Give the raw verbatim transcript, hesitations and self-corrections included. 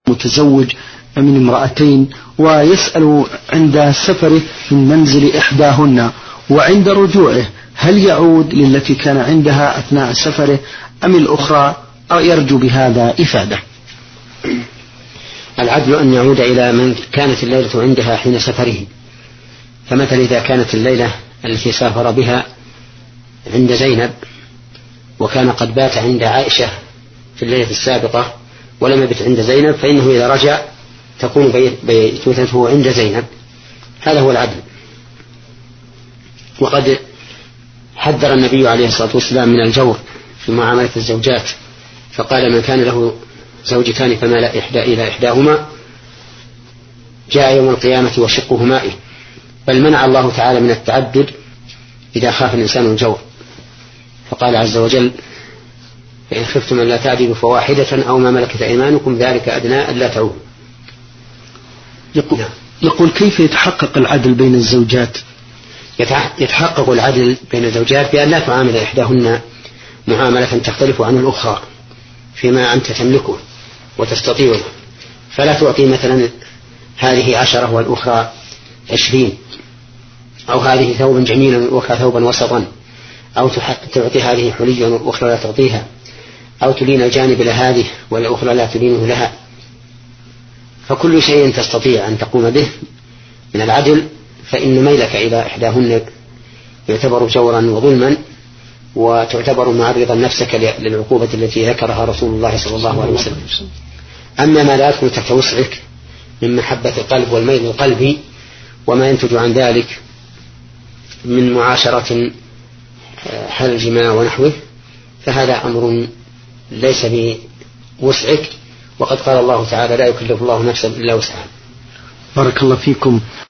متزوج من امرأتين ويسأل عند سفره من منزل إحداهن وعند رجوعه هل يعود للتي كان عندها أثناء سفره أم الأخرى، أو يرجو بهذا إفادة؟ العدل أن يعود إلى من كانت الليلة عندها حين سفره. فمثلا إذا كانت الليلة التي سافر بها عند زينب وكان قد بات عند عائشة في الليلة السابقة ولم يبت عند زينب، فإنه إذا رجع تكون بيتوتته عند زينب. هذا هو العدل. وقد حذر النبي عليه الصلاة والسلام من الجور في معاملة الزوجات، فقال من كان له زوجتان فمال إحدى إلى إحداهما جاء يوم القيامة وشقه مائل. بل منع الله تعالى من التعدد إذا خاف الإنسان الجور، فقال عز وجل فإن خفتم أن لا تعدلوا فواحدة أو ما ملكت أيمانكم ذلك أدنى ألا تعودوا. يقول, يقول كيف يتحقق العدل بين الزوجات؟ يتحقق العدل بين الزوجات بأن لا تعامل إحداهن معاملة تختلف عن الأخرى فيما أنت تملكه وتستطيعه. فلا تعطي مثلا هذه عشرة والأخرى عشرين، أو هذه ثوبا جميلا والأخرى ثوبا وسطا، أو تعطي هذه حليا والأخرى لا تعطيها، أو تلين الجانب لهذه والأخرى لا تلينه لها. فكل شيء تستطيع أن تقوم به من العدل فإن ميلك إلى إحداهن يعتبر جورا وظلما، وتعتبر معرضا نفسك للعقوبة التي ذكرها رسول الله صلى الله عليه وسلم. أما ما لا يدخل تحت وسعك من محبة القلب والميل القلبي وما ينتج عن ذلك من معاشرة حل الجماع ونحوه، فهذا أمر ليس بوسعك، وقد قال الله تعالى لا يكلف الله نفسا إلا وسعها. بارك الله فيكم.